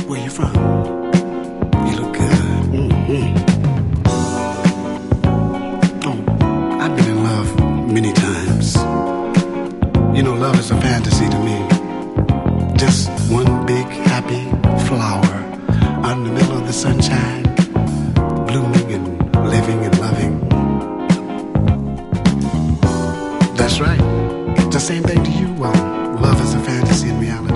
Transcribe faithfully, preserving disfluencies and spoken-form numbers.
Where you from? You look good. Mm-hmm. Oh, I've been in love many times. You know, love is a fantasy to me. Just one big happy flower out in the middle of the sunshine, blooming and living and loving. That's right. It's the same thing to you. Well, love is a fantasy in reality.